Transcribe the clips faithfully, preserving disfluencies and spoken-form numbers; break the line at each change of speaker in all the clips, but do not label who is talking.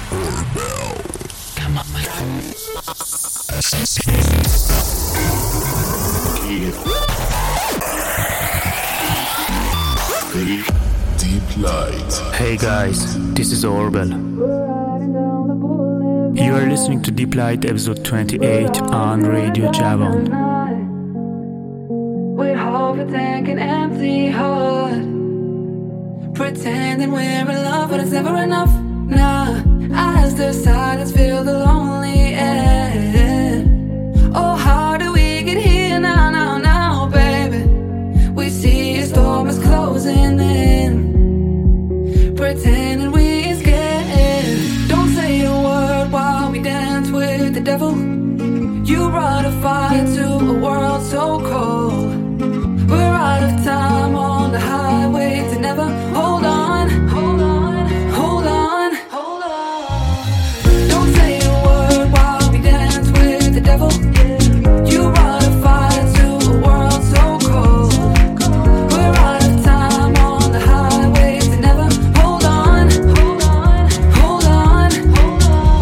Deep Light.
Hey guys, this is Orbel. You are listening to Deep Light episode twenty-eight on Radio Javon.
With half a tank and empty heart, pretending we're in love, but it's never enough. Nah, as the silence fills the lonely air. Oh, how do we get here now, now, now, baby? We see a storm is closing in, pretending we're scared. Don't say a word while we dance with the devil. You brought a fire to a world so cold. We're out of time on the highway to never. Hold on, hold on, hold on, hold on. Don't say a word while we dance with the devil. You brought a fire to a world so cold. We're out of time on the highway to never. Hold on, hold on, hold on, hold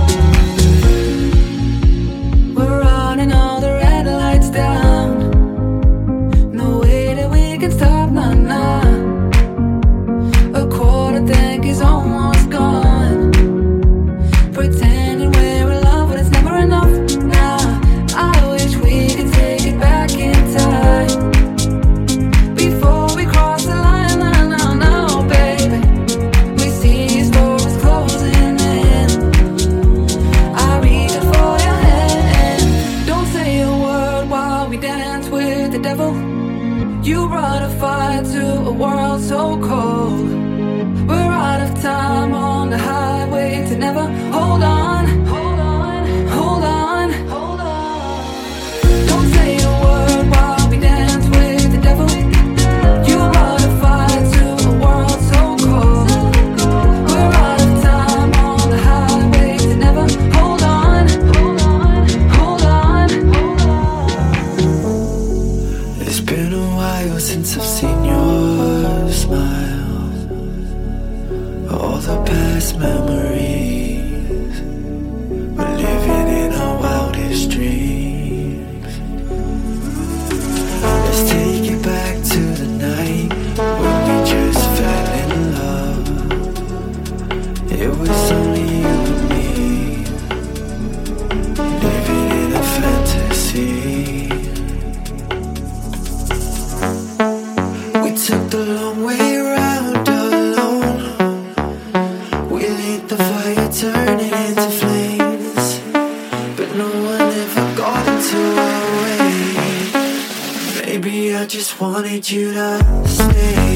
on. We're running all the red lights down. No way that we can stop, nah, nah. A quarter tank is almost gone, pretending we're in love, but it's never enough. Nah, I wish we could take it back in time, before we cross the line. Nah, nah, nah, baby. We see a storm is closing in. I reach out for your hand. Don't say a word while we dance with the devil. You brought a fire to a world so cold. We're out of time on the highway to never. Hold on, hold on, hold on, hold on. Don't say a word while we dance with the devil. You brought a fire to a world so cold. We're out of time on the highway to never. Hold on, hold on, hold on, hold on.
It's been a while since I've seen your smile. All the past memories, we're living in our wildest dreams. Let's take it back to the night when we just fell in love. It was only you and me, living in a fantasy. We took the long way around alone. We lit the fire, turning into flames, but no one ever got into our way. Maybe I just wanted you to stay.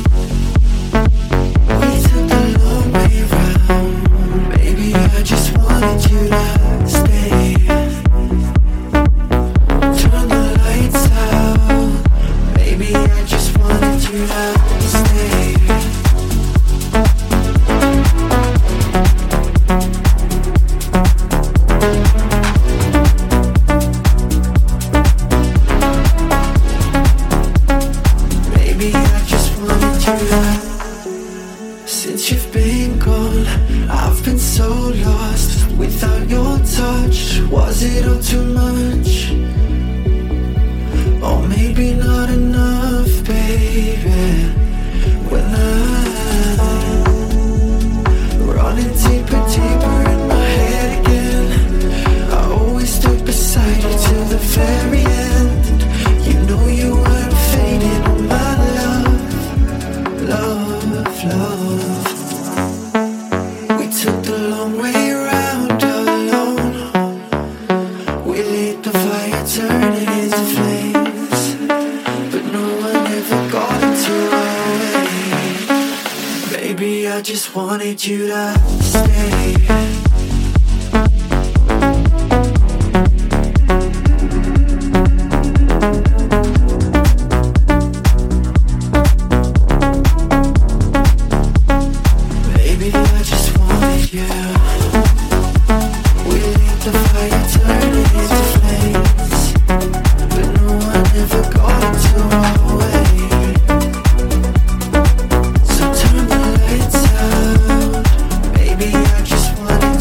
We took the long way around. Maybe I just wanted you to stay. Turn the lights out. Maybe I just wanted you to stay. Maybe I just wanted you to. Since you've been gone, I've been so lost without your touch. Was it all too much? Or maybe not enough, baby. When I'm running deeper, deeper in my head again, I always stood beside you till the very end. You know you weren't fading on my love, love, love. We took the long way around alone. We lit the fire, turning into flames, but no one ever got into our way. Baby, I just wanted you to stay. Baby, I just wanted you. We lit the fire, turning into flames, but no one ever got into our way. So turn the lights out. Baby, I just wanted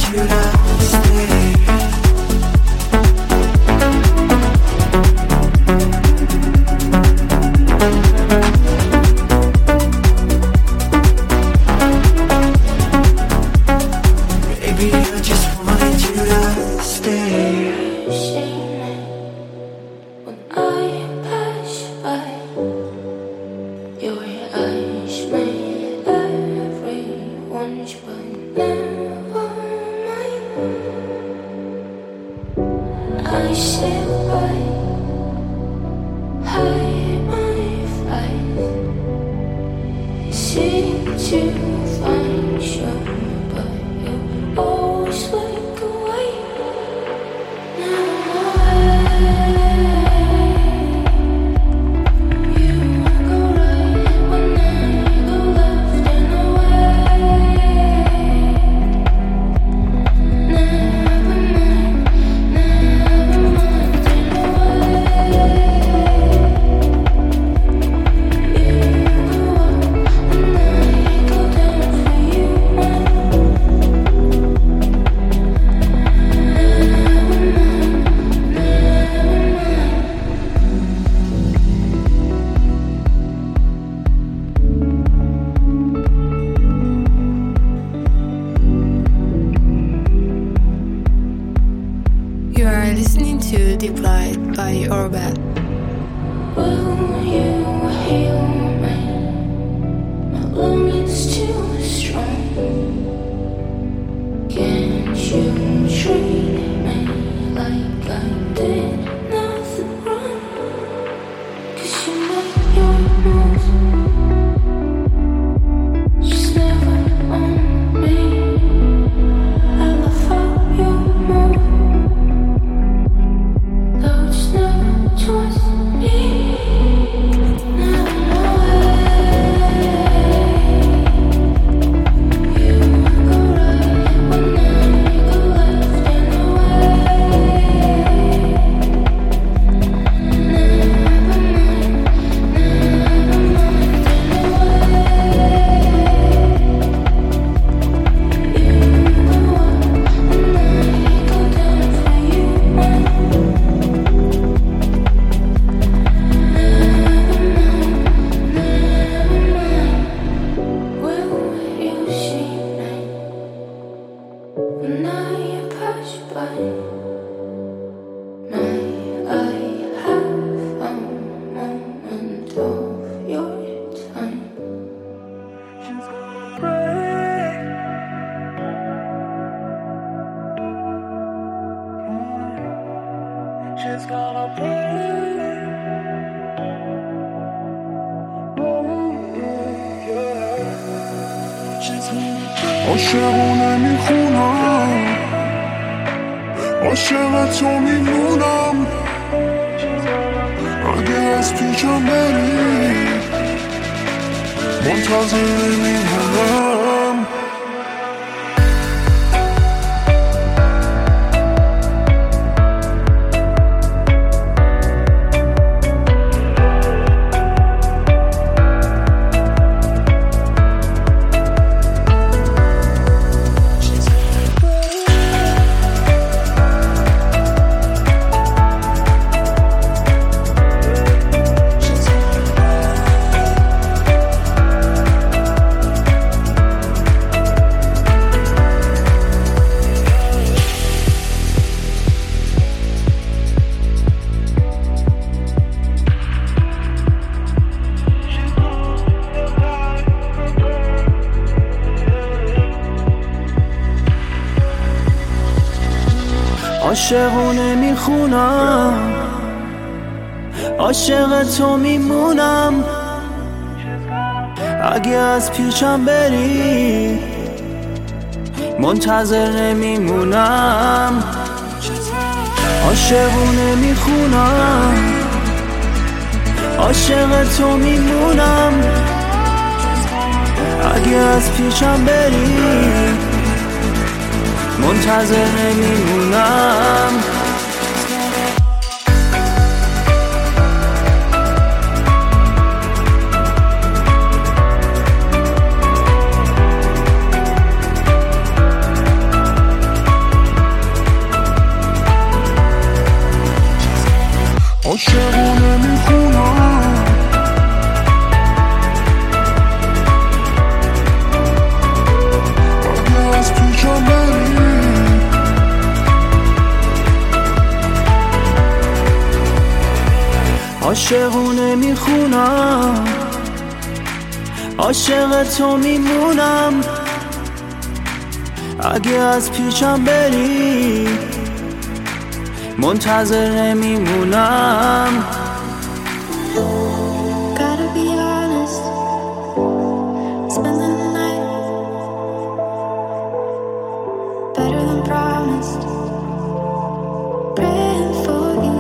عاشقونه میخونم عاشق تو میمونم اگه از پیشم بری منتظر میمونم
عاشقونه میخونم عاشق تو میمونم اگه از پیشم بری منتظر نمیمونم عاشقونه میخونم عاشق تو میمونم اگه از پیشم بری منتظر نمیمونم
عاشقونه میخونم اگه از پیشم بری
عاشقونه میخونم عاشق تو میمونم اگه از پیشم بری منتظر نمیمونم.
Gotta be honest, spending the night better than promised, praying for you.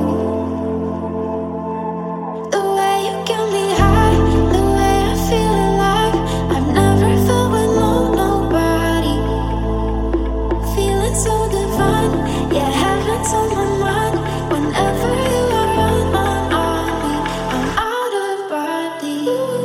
The way you get me high, the way I feel alive, I've never felt with no nobody. Feeling so divine, yeah, heaven's on my mind. Whenever you are on my army, I'm out of body.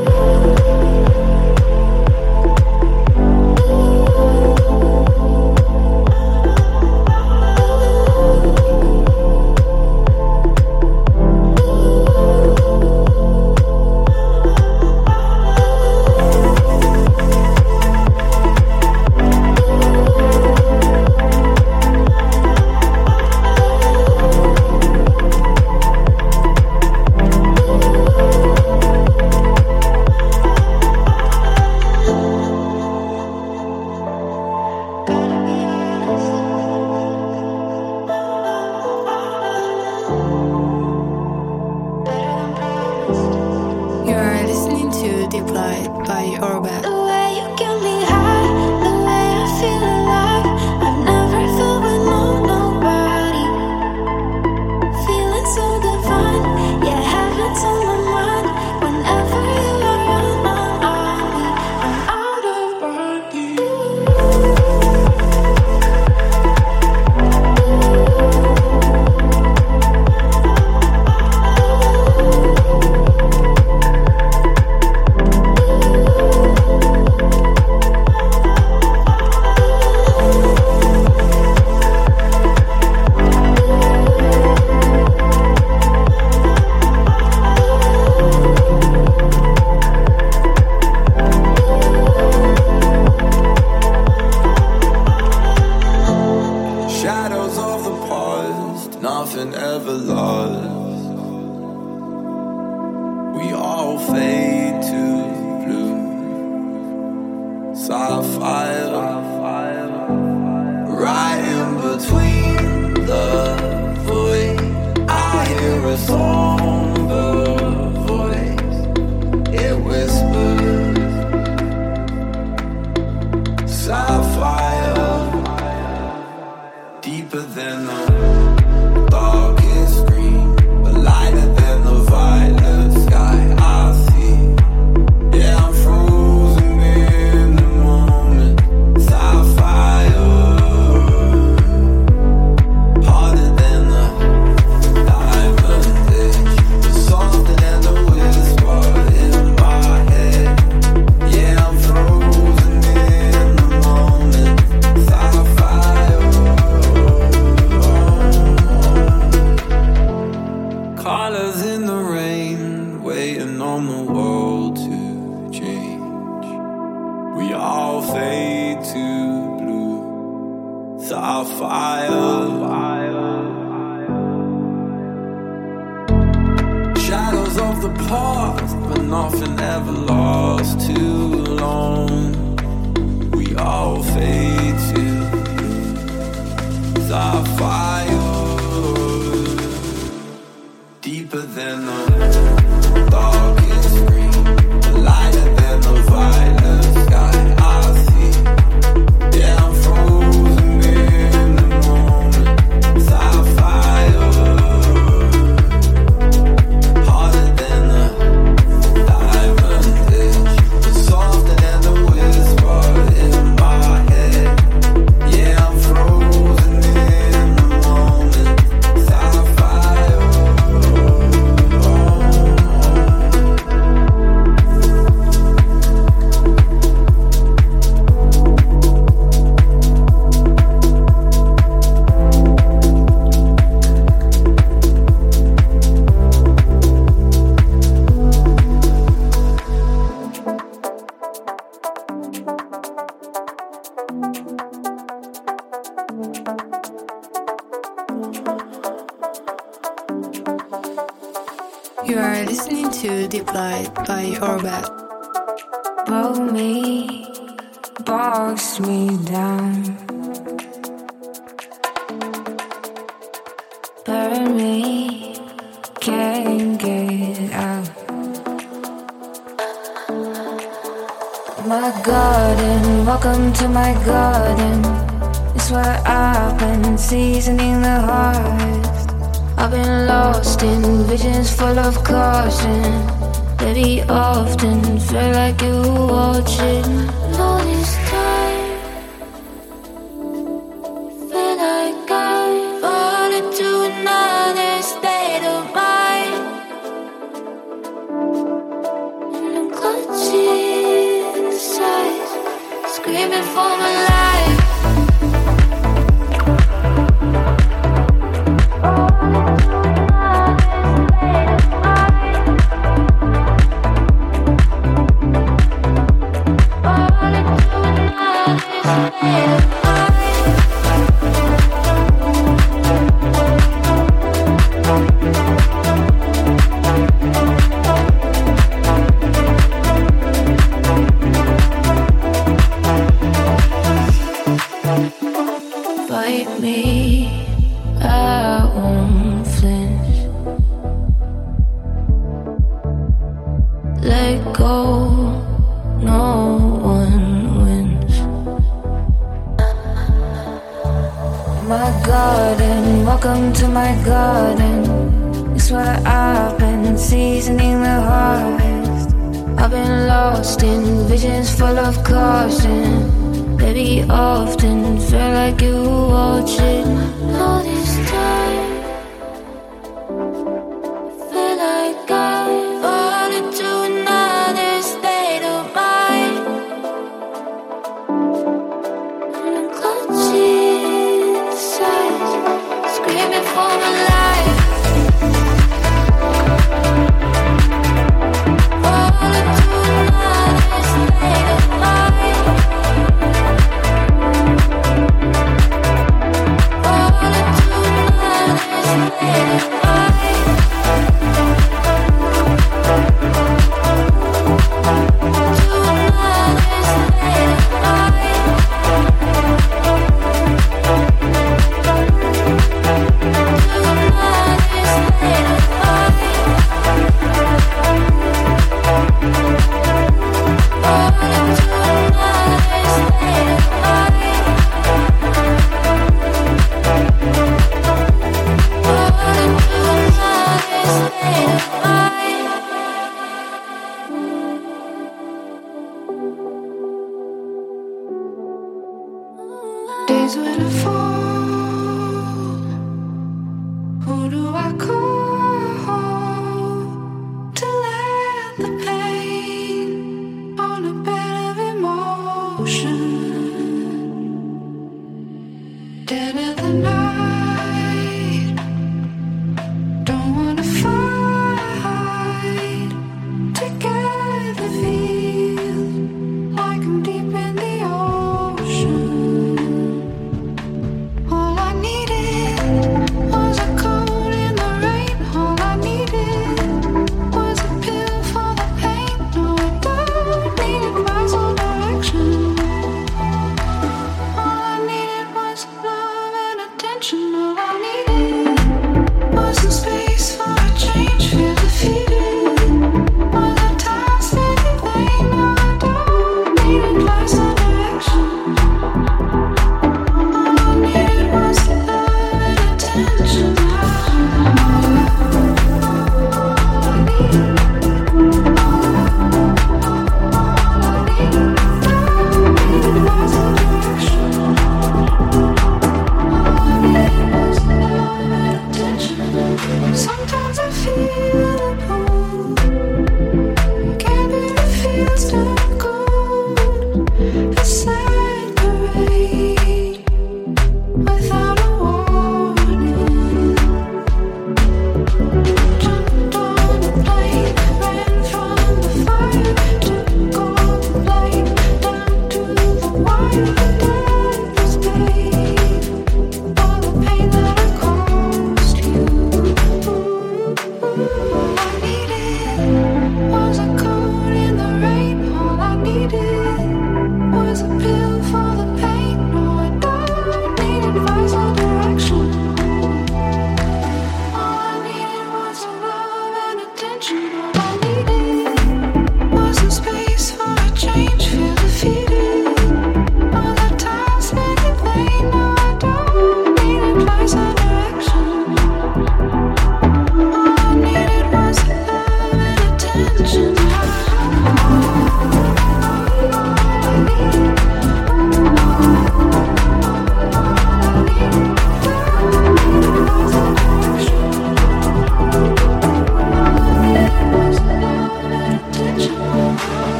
You are listening to Deep Light by Orbit.
Blow me, box me down.
garden, welcome to my garden. It's where I've been seasoning the harvest. I've been lost in visions full of caution. Baby, often feel like you watching. All this time, feel like I fall into another state of mind. And I'm clutching the sides, screaming for my life. Fight me, I won't flinch. Let go, no one wins. My garden, welcome to my garden. It's where I've been seasoning the harvest. I've been lost in visions full of caution. Baby, often feel like you watching. All this time, feel like I fall into another state of mind. And I'm clutching the sides, screaming for my life. Fall into another state of mind. Days when I fall, who do I call to let the pain on a bed of emotion? Dead of the night, don't wanna fight. Together feel like I'm deep in the ocean. All I needed was a coat in the rain. All I needed was a pill for the pain. No, I don't need advice or direction. All I needed was love and attention.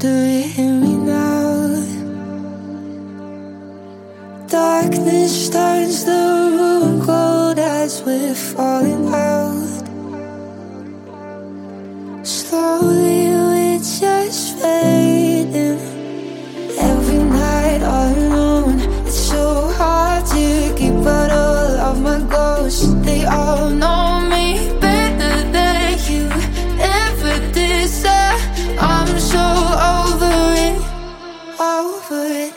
Do you hear me now? Darkness turns the room cold as we're falling out. Slowly we're just fading. Every night all alone. It's so hard to keep out all of my ghosts. They all know me better than you ever did, sir. I'm so over it, over it.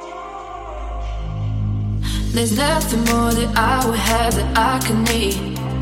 There's nothing more that I would have that I could need.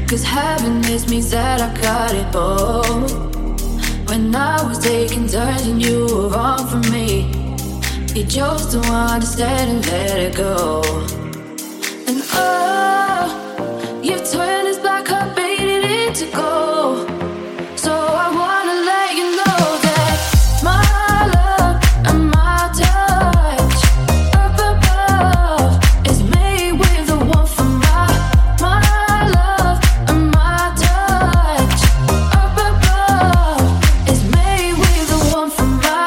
Cause happiness means that I got it all. When I was taking turns and you were wrong for me, you chose to understand and let it go. And oh, you turned this black heart, made it into gold. So I wanna let you know that my love and my touch up above is made with the one from my, my love and my touch up above is made with the one from my.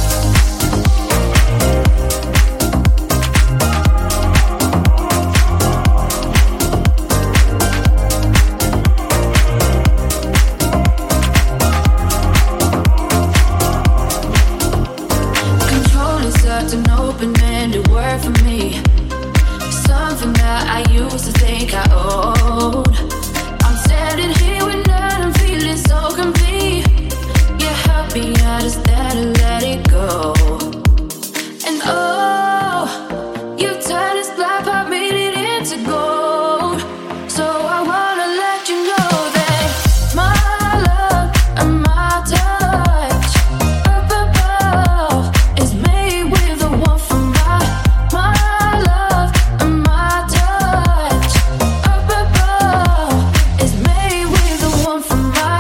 An open-ended word for me, something that I used to think I owed. I'm standing here with none, I'm feeling so complete. You help me understand and let it go. And oh, you turned this black heart, made it into gold. So I wanna let you know that my love and my touch up above is made with the one from my, my love and my touch up above is made with the one from my.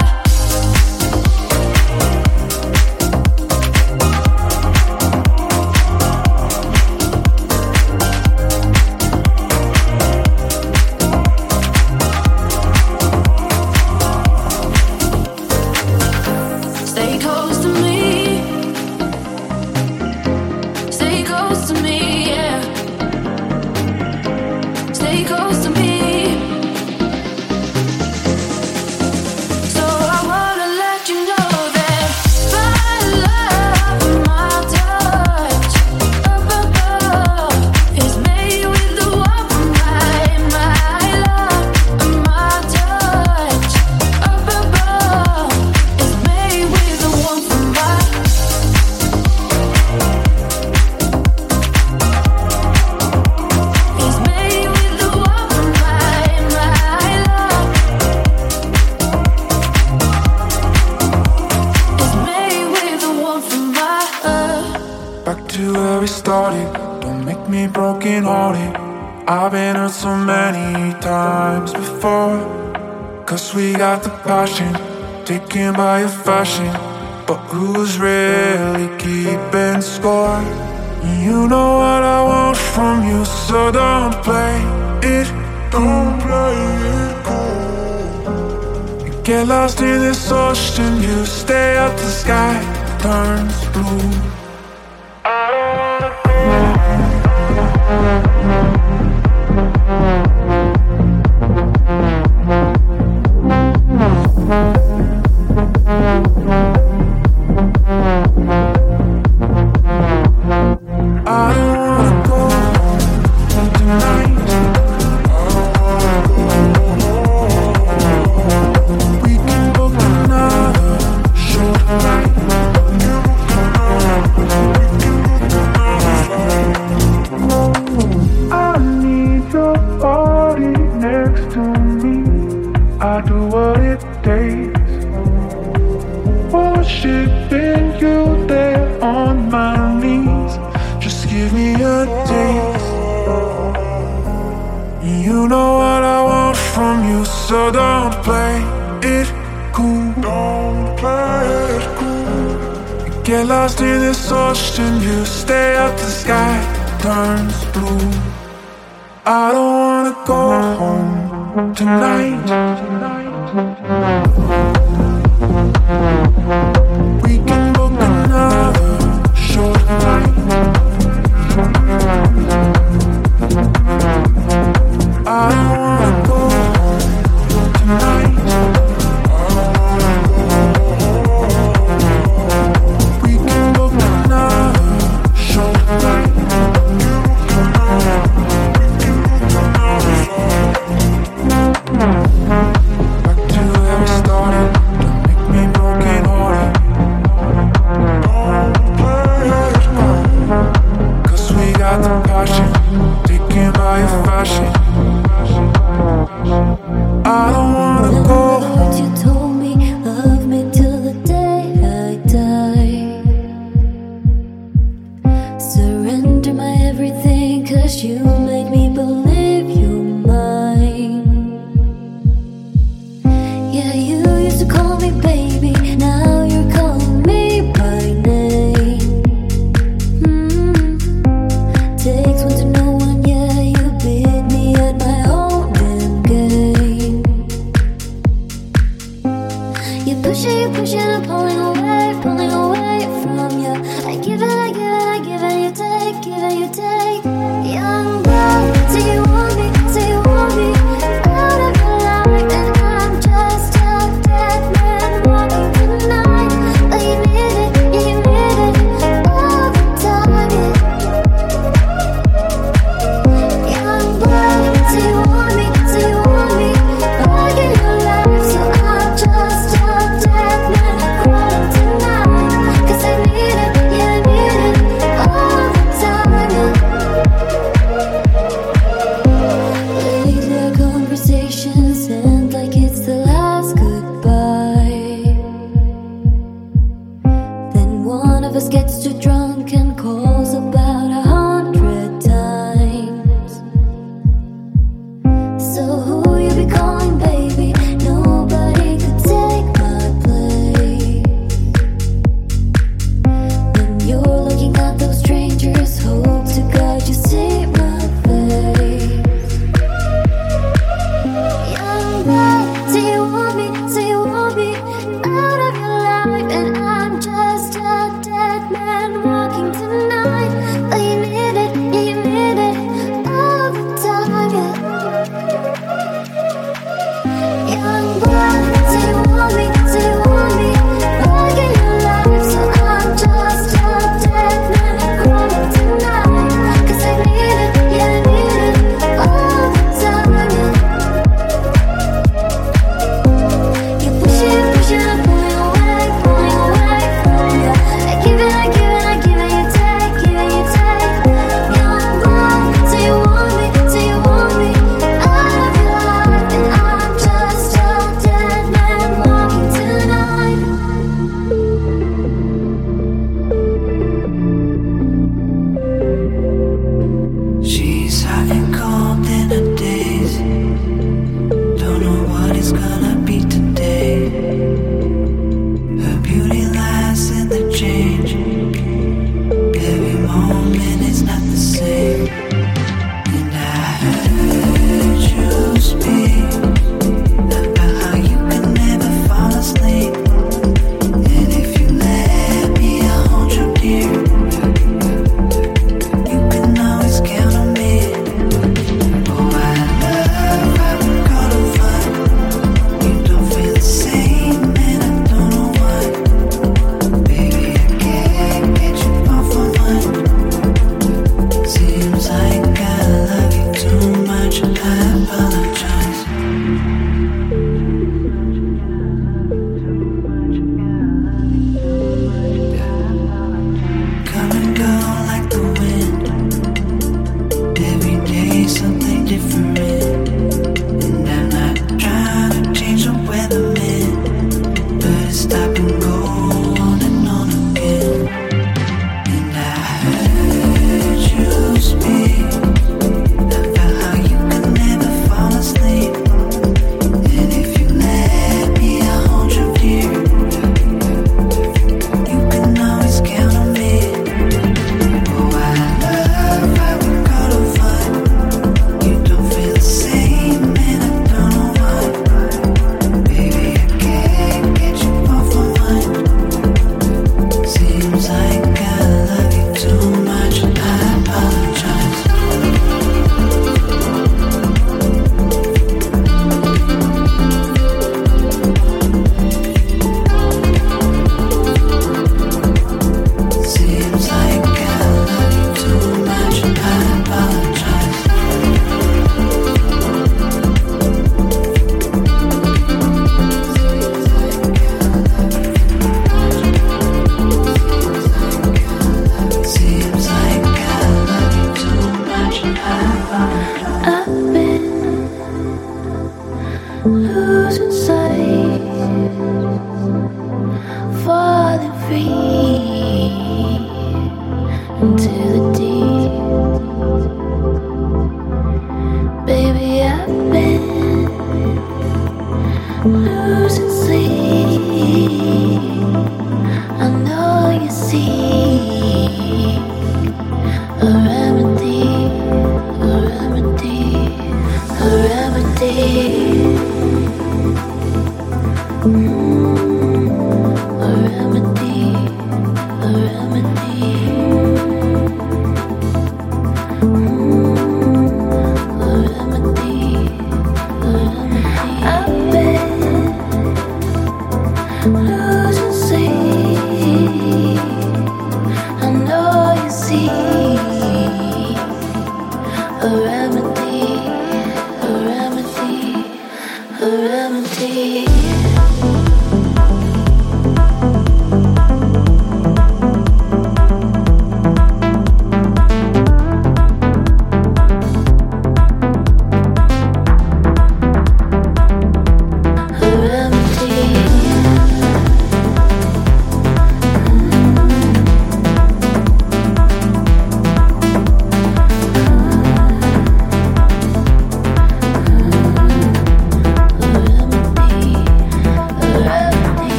Stay close to me. Stay close to me, yeah. Stay close to me. So I wanna let you know that my love and my touch up above is made with the one from my, my love and my touch up above is made with the one from my. It's made with the one from my, my love. It's made with the one from my love.
Back to where we started. Don't make me broken hearted. I've been hurt so many times before. Cause we got the passion, taken by your fashion. But who's really keeping score? You know what I want from you, so don't play it. Don't play it cool. You get lost in this ocean, you stay up, the sky turns blue. I don't wanna go. I don't wanna go home tonight. We can book another short night. I need your body next to me. I do what it takes. Worshipping you there on my knees. Just give me a taste. You know what I want from you, so don't play it cool. Don't play it cool. You get lost in this ocean, you stay up, the sky turns blue. I don't wanna go home tonight. We can book another short night. I don't wanna go home tonight. We can book another short night. Back to where we started. Don't make me broken hearted. Don't play it cool. Cause we got the passion, taken by your fashion. I don't want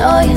know you